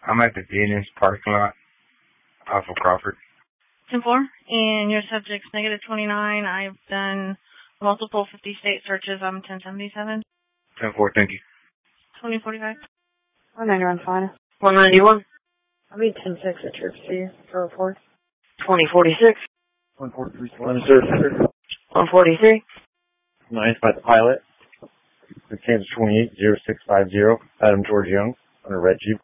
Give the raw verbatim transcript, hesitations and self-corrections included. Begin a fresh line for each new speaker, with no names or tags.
I'm at the D N S parking lot off of Crawford.
ten four, and your subject's negative twenty-nine. I've done multiple fifty-state searches on ten seventy-seven.
ten four, thank you.
twenty forty-five.
one ninety-one, fine.
one ninety-one.
I'll be ten six at Troops C for a report.
twenty forty-six.
one forty-three, one thirty.
one forty-three.
Nice by the pilot. The Kansas twenty-eight, zero six five zero, Adam George Young, on a red Jeep.